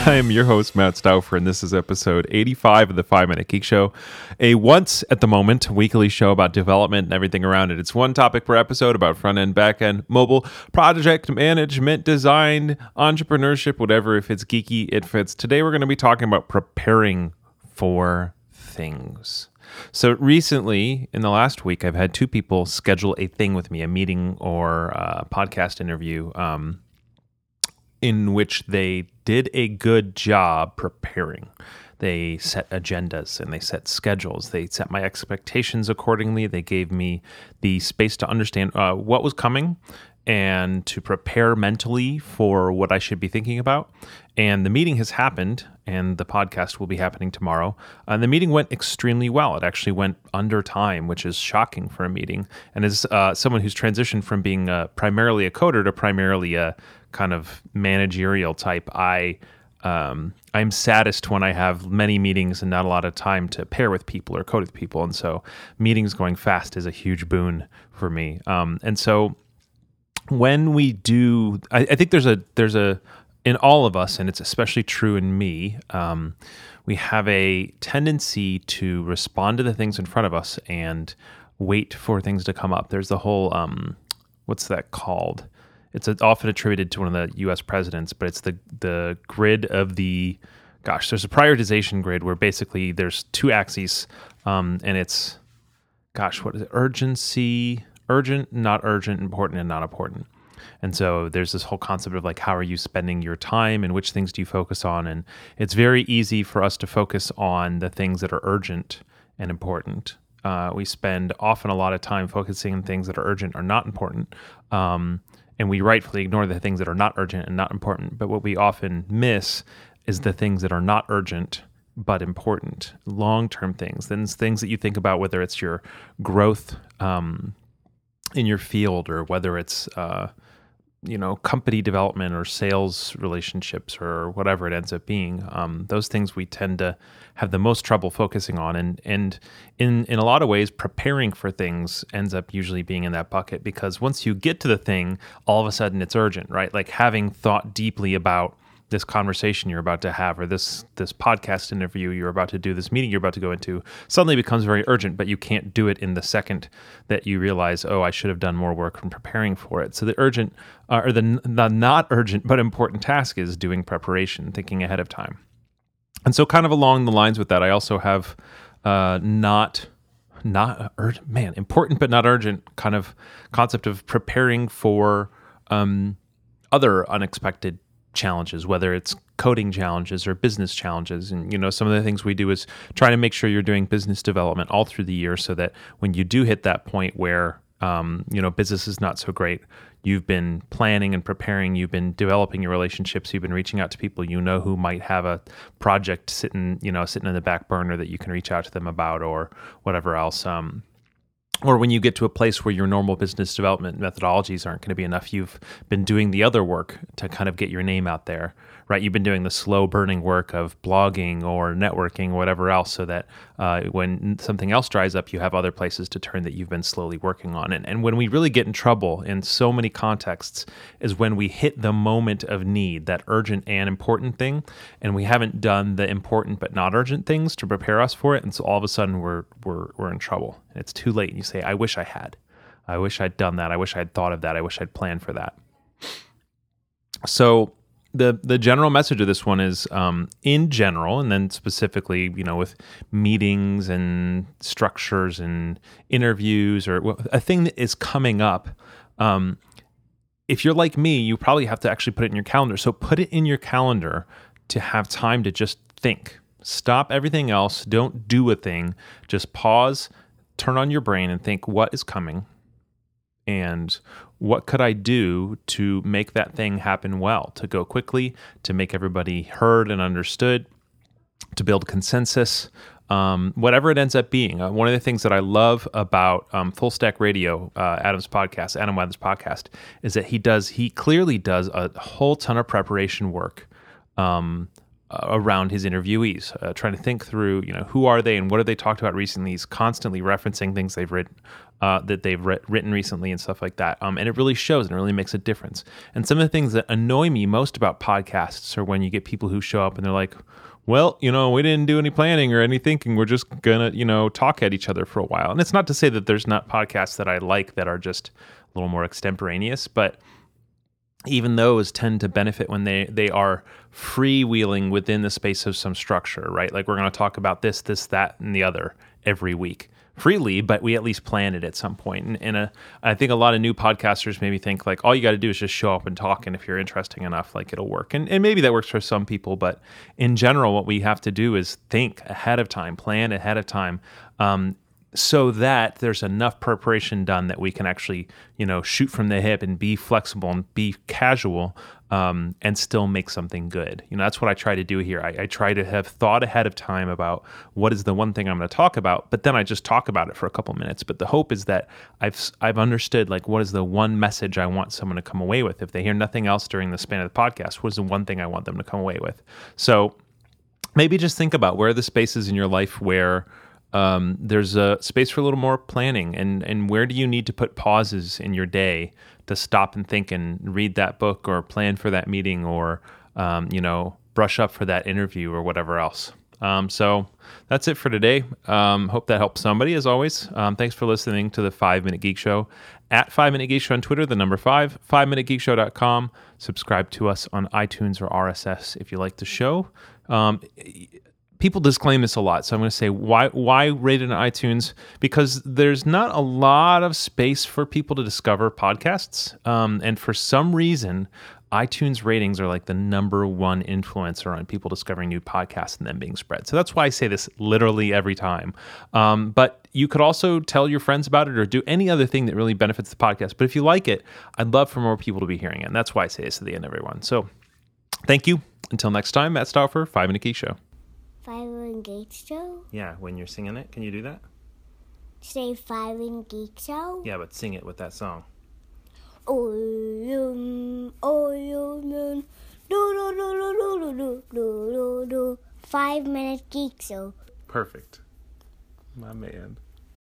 I am your host, Matt Stauffer, and this is episode 85 of the 5 Minute Geek Show, a once at the moment weekly show about development and everything around it. It's one topic per episode about front end, back end, mobile, project management, design, entrepreneurship, whatever. If it's geeky, it fits. Today we're going to be talking about preparing for things. So recently, in the last week, I've had two people schedule a thing with me, a meeting or a podcast interview, in which they did a good job preparing. They set agendas and they set schedules. They set my expectations accordingly. They gave me the space to understand what was coming and to prepare mentally for what I should be thinking about. And the meeting has happened, and the podcast will be happening tomorrow. And the meeting went extremely well. It actually went under time, which is shocking for a meeting. And as someone who's transitioned from being primarily a coder to primarily a kind of managerial type, I'm saddest when I have many meetings and not a lot of time to pair with people or code with people. And so meetings going fast is a huge boon for me. And so when we do, I think there's a in all of us, and it's especially true in me, we have a tendency to respond to the things in front of us and wait for things to come up. There's the whole, what's that called? It's often attributed to one of the U.S. presidents, but it's the grid of there's a prioritization grid where basically there's two axes, and it's, what is it? Urgent, not urgent, important, and not important. And so there's this whole concept of like, how are you spending your time and which things do you focus on? And it's very easy for us to focus on the things that are urgent and important. We spend often a lot of time focusing on things that are urgent or not important. And we rightfully ignore the things that are not urgent and not important. But what we often miss is the things that are not urgent but important, long-term things. Then things that you think about, whether it's your growth in your field or whether it's company development or sales relationships or whatever it ends up being. Those things we tend to have the most trouble focusing on. And in a lot of ways, preparing for things ends up usually being in that bucket, because once you get to the thing, all of a sudden it's urgent, right? Like having thought deeply about this conversation you're about to have, or this podcast interview you're about to do, this meeting you're about to go into, suddenly becomes very urgent, but you can't do it in the second that you realize, I should have done more work in preparing for it. So the urgent, or the not urgent but important task is doing preparation, thinking ahead of time. And so kind of along the lines with that, I also have not urgent, important but not urgent kind of concept of preparing for other unexpected challenges, whether it's coding challenges or business challenges. And, some of the things we do is try to make sure you're doing business development all through the year so that when you do hit that point where, business is not so great, you've been planning and preparing, you've been developing your relationships, you've been reaching out to people who might have a project sitting in the back burner that you can reach out to them about or whatever else. Or when you get to a place where your normal business development methodologies aren't going to be enough, you've been doing the other work to kind of get your name out there, right? You've been doing the slow burning work of blogging or networking or whatever else, so that when something else dries up, you have other places to turn that you've been slowly working on. And when we really get in trouble in so many contexts is when we hit the moment of need, that urgent and important thing, and we haven't done the important but not urgent things to prepare us for it. And so all of a sudden we're in trouble. And it's too late. And you say, I wish I had. I wish I'd done that. I wish I'd thought of that. I wish I'd planned for that. So the general message of this one is, in general, and then specifically, with meetings and structures and interviews or a thing that is coming up, if you're like me, you probably have to actually put it in your calendar. So put it in your calendar to have time to just think. Stop everything else. Don't do a thing. Just pause, turn on your brain and think, what is coming? And what could I do to make that thing happen well, to go quickly, to make everybody heard and understood, to build consensus, whatever it ends up being. One of the things that I love about Full Stack Radio, Adam Weather's podcast, is that he clearly does a whole ton of preparation work around his interviewees, trying to think through, who are they and what have they talked about recently. He's constantly referencing things they've written, written recently and stuff like that. And it really shows and it really makes a difference. And some of the things that annoy me most about podcasts are when you get people who show up and they're like, well, we didn't do any planning or any thinking. We're just going to, talk at each other for a while. And it's not to say that there's not podcasts that I like that are just a little more extemporaneous, but even those tend to benefit when they are freewheeling within the space of some structure, right? Like we're going to talk about this, that, and the other every week freely, but we at least plan it at some point. And I think a lot of new podcasters maybe think like all you got to do is just show up and talk, and if you're interesting enough, like it'll work. And maybe that works for some people, but in general, what we have to do is think ahead of time, plan ahead of time, so that there's enough preparation done that we can actually, shoot from the hip and be flexible and be casual, and still make something good. That's what I try to do here. I try to have thought ahead of time about what is the one thing I'm going to talk about, but then I just talk about it for a couple minutes. But the hope is that I've understood like what is the one message I want someone to come away with. If they hear nothing else during the span of the podcast, what is the one thing I want them to come away with? So maybe just think about where are the spaces in your life where there's a space for a little more planning, and where do you need to put pauses in your day to stop and think and read that book or plan for that meeting or, brush up for that interview or whatever else. So that's it for today. Hope that helps somebody as always. Thanks for listening to the 5 Minute Geek Show at 5 Minute Geek Show on Twitter, the number 5, 5minutegeekshow.com. Subscribe to us on iTunes or RSS if you like the show. People disclaim this a lot, so I'm going to say why rate it on iTunes? Because there's not a lot of space for people to discover podcasts, and for some reason, iTunes ratings are like the number one influencer on people discovering new podcasts and them being spread. So that's why I say this literally every time. But you could also tell your friends about it or do any other thing that really benefits the podcast. But if you like it, I'd love for more people to be hearing it, and that's why I say this at the end, everyone. So thank you. Until next time, Matt Stauffer, 5 Minute Geek Show. 5 Minute Geek Show? Yeah, when you're singing it, can you do that? Say 5 Minute Geek Show? Yeah, but sing it with that song. Oh, do. 5 Minute Geek Show. Perfect. My man.